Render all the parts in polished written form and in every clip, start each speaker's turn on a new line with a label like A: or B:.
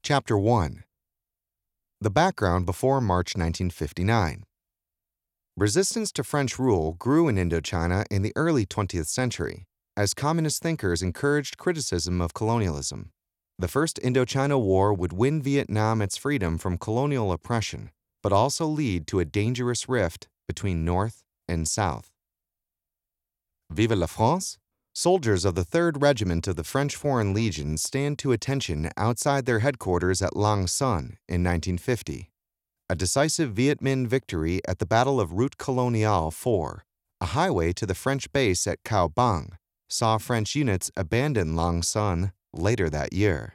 A: Chapter 1. The background before March 1959. Resistance to French rule grew in Indochina in the early 20th century, as communist thinkers encouraged criticism of colonialism. The First Indochina War would win Vietnam its freedom from colonial oppression, but also lead to a dangerous rift between North and South. Vive la France! Soldiers of the 3rd Regiment of the French Foreign Legion stand to attention outside their headquarters at Lang Son in 1950. A decisive Viet Minh victory at the Battle of Route Coloniale 4, a highway to the French base at Cao Bang, saw French units abandon Lang Son later that year.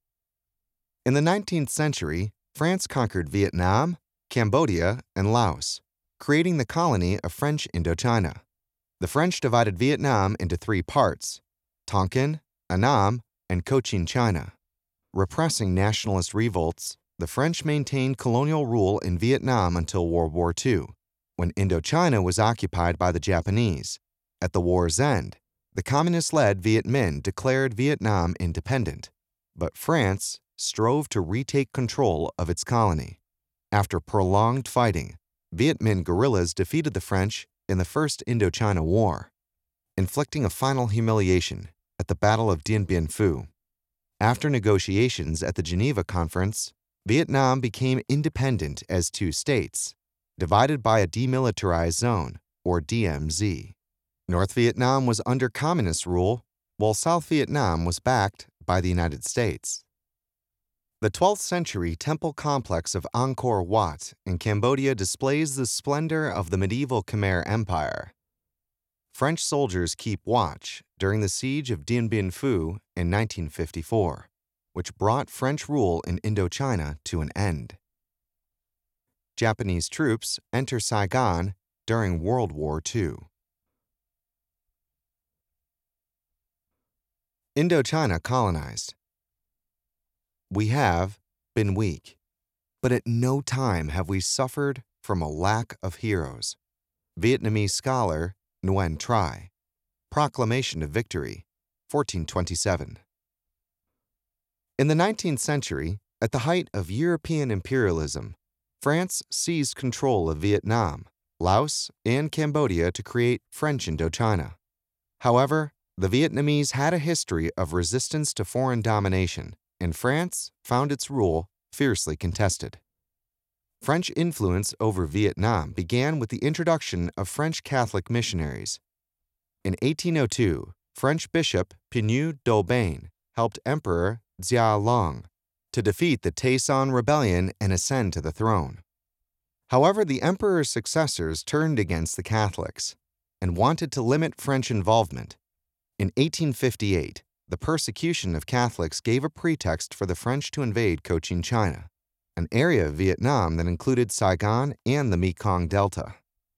A: In the 19th century, France conquered Vietnam, Cambodia, and Laos, creating the colony of French Indochina. The French divided Vietnam into 3 parts: Tonkin, Annam, and Cochin China. Repressing nationalist revolts, the French maintained colonial rule in Vietnam until World War II, when Indochina was occupied by the Japanese. At the war's end, the communist-led Viet Minh declared Vietnam independent, but France strove to retake control of its colony. After prolonged fighting, Viet Minh guerrillas defeated the French in the First Indochina War, inflicting a final humiliation at the Battle of Dien Bien Phu. After negotiations at the Geneva Conference, Vietnam became independent as 2 states, divided by a demilitarized zone, or DMZ. North Vietnam was under communist rule, while South Vietnam was backed by the United States. The 12th century temple complex of Angkor Wat in Cambodia displays the splendor of the medieval Khmer Empire. French soldiers keep watch during the siege of Dien Bien Phu in 1954, which brought French rule in Indochina to an end. Japanese troops enter Saigon during World War II. Indochina colonized. We have been weak, but at no time have we suffered from a lack of heroes. Vietnamese scholar Nguyen Tri. Proclamation of Victory, 1427. In the 19th century, at the height of European imperialism, France seized control of Vietnam, Laos, and Cambodia to create French Indochina. However, the Vietnamese had a history of resistance to foreign domination, and France found its rule fiercely contested. French influence over Vietnam began with the introduction of French Catholic missionaries. In 1802, French Bishop Pineu d'Aubaine helped Emperor Gia Long to defeat the Tay Son Rebellion and ascend to the throne. However, the emperor's successors turned against the Catholics and wanted to limit French involvement. In 1858, the persecution of Catholics gave a pretext for the French to invade Cochin China, an area of Vietnam that included Saigon and the Mekong Delta.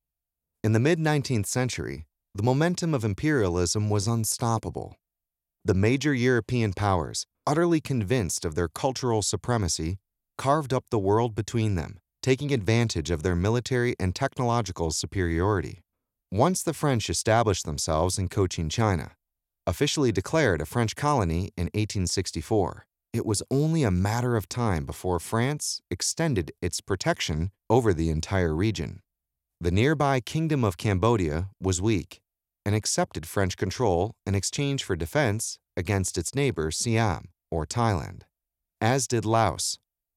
A: In the mid-19th century, the momentum of imperialism was unstoppable. The major European powers, utterly convinced of their cultural supremacy, carved up the world between them, taking advantage of their military and technological superiority. Once the French established themselves in Cochin China, officially declared a French colony in 1864, it was only a matter of time before France extended its protection over the entire region. The nearby Kingdom of Cambodia was weak and accepted French control in exchange for defense against its neighbor Siam, or Thailand, as did Laos.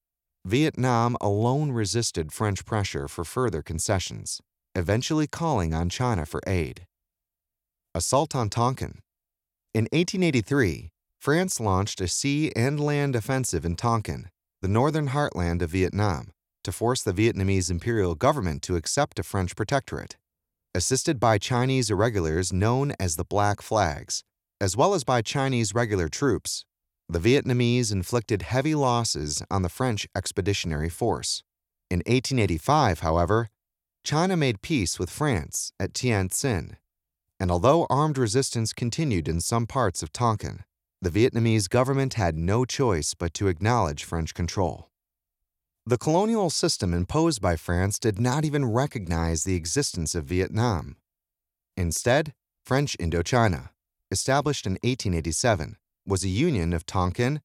A: Vietnam alone resisted French pressure for further concessions, eventually calling on China for aid. Assault on Tonkin. In 1883, France launched a sea and land offensive in Tonkin, the northern heartland of Vietnam, to force the Vietnamese imperial government to accept a French protectorate. Assisted by Chinese irregulars known as the Black Flags, as well as by Chinese regular troops, the Vietnamese inflicted heavy losses on the French expeditionary force. In 1885, however, China made peace with France at Tientsin, and although armed resistance continued in some parts of Tonkin, the Vietnamese government had no choice but to acknowledge French control. The colonial system imposed by France did not even recognize the existence of Vietnam. Instead, French Indochina, established in 1887, was a union of Tonkin,